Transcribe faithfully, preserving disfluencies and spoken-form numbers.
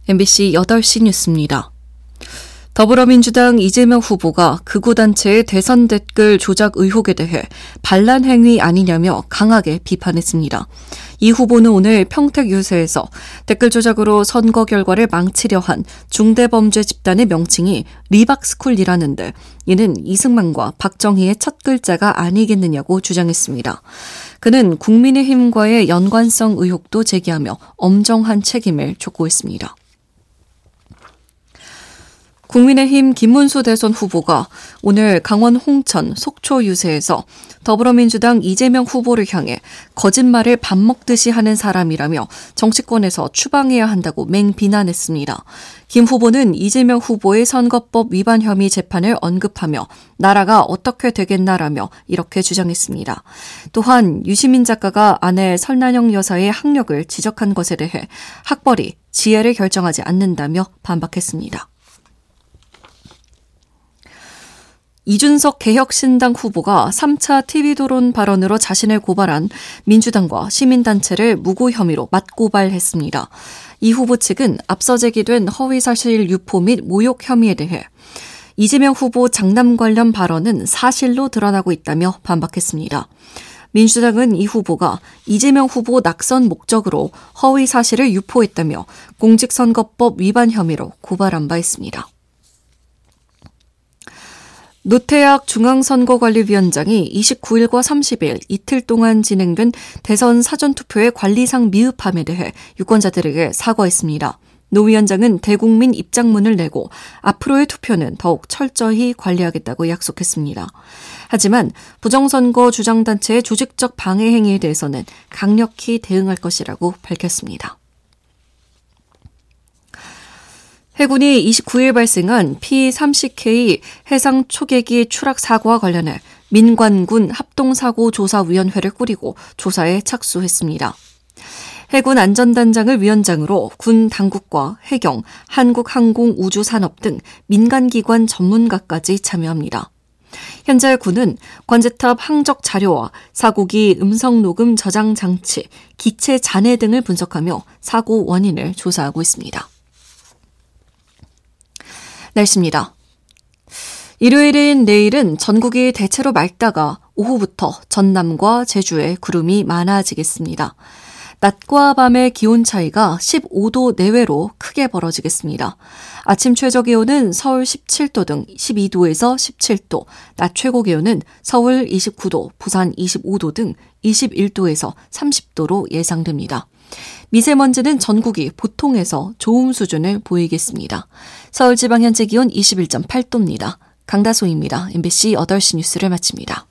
엠비씨 여덟 시 뉴스입니다. 더불어민주당 이재명 후보가 극우단체의 대선 댓글 조작 의혹에 대해 반란 행위 아니냐며 강하게 비판했습니다. 이 후보는 오늘 평택 유세에서 댓글 조작으로 선거 결과를 망치려 한 중대범죄 집단의 명칭이 리박스쿨이라는데 이는 이승만과 박정희의 첫 글자가 아니겠느냐고 주장했습니다. 그는 국민의힘과의 연관성 의혹도 제기하며 엄정한 책임을 촉구했습니다. 국민의힘 김문수 대선 후보가 오늘 강원 홍천 속초 유세에서 더불어민주당 이재명 후보를 향해 거짓말을 밥 먹듯이 하는 사람이라며 정치권에서 추방해야 한다고 맹비난했습니다. 김 후보는 이재명 후보의 선거법 위반 혐의 재판을 언급하며 나라가 어떻게 되겠나라며 이렇게 주장했습니다. 또한 유시민 작가가 아내 설난영 여사의 학력을 지적한 것에 대해 학벌이 지혜를 결정하지 않는다며 반박했습니다. 이준석 개혁신당 후보가 삼 차 티비토론 발언으로 자신을 고발한 민주당과 시민단체를 무고 혐의로 맞고발했습니다. 이 후보 측은 앞서 제기된 허위사실 유포 및 모욕 혐의에 대해 이재명 후보 장남 관련 발언은 사실로 드러나고 있다며 반박했습니다. 민주당은 이 후보가 이재명 후보 낙선 목적으로 허위사실을 유포했다며 공직선거법 위반 혐의로 고발한 바 있습니다. 노태학 중앙선거관리위원장이 이십구일과 삼십일 이틀 동안 진행된 대선 사전투표의 관리상 미흡함에 대해 유권자들에게 사과했습니다. 노 위원장은 대국민 입장문을 내고 앞으로의 투표는 더욱 철저히 관리하겠다고 약속했습니다. 하지만 부정선거 주장단체의 조직적 방해 행위에 대해서는 강력히 대응할 것이라고 밝혔습니다. 해군이 이십구일 발생한 피 삼십 케이 해상 초계기 추락 사고와 관련해 민관군 합동사고조사위원회를 꾸리고 조사에 착수했습니다. 해군 안전단장을 위원장으로 군 당국과 해경, 한국항공우주산업 등 민간기관 전문가까지 참여합니다. 현재 군은 관제탑 항적 자료와 사고기 음성녹음 저장 장치, 기체 잔해 등을 분석하며 사고 원인을 조사하고 있습니다. 날씨입니다. 일요일인 내일은 전국이 대체로 맑다가 오후부터 전남과 제주에 구름이 많아지겠습니다. 낮과 밤의 기온 차이가 십오 도 내외로 크게 벌어지겠습니다. 아침 최저 기온은 서울 십칠 도 등 십이 도에서 십칠 도, 낮 최고 기온은 서울 이십구 도, 부산 이십오 도 등 이십일 도에서 삼십 도로 예상됩니다. 미세먼지는 전국이 보통에서 좋음 수준을 보이겠습니다. 서울 지방 현재 기온 이십일 점 팔 도입니다. 강다솜입니다. 엠비씨 여덟 시 뉴스를 마칩니다.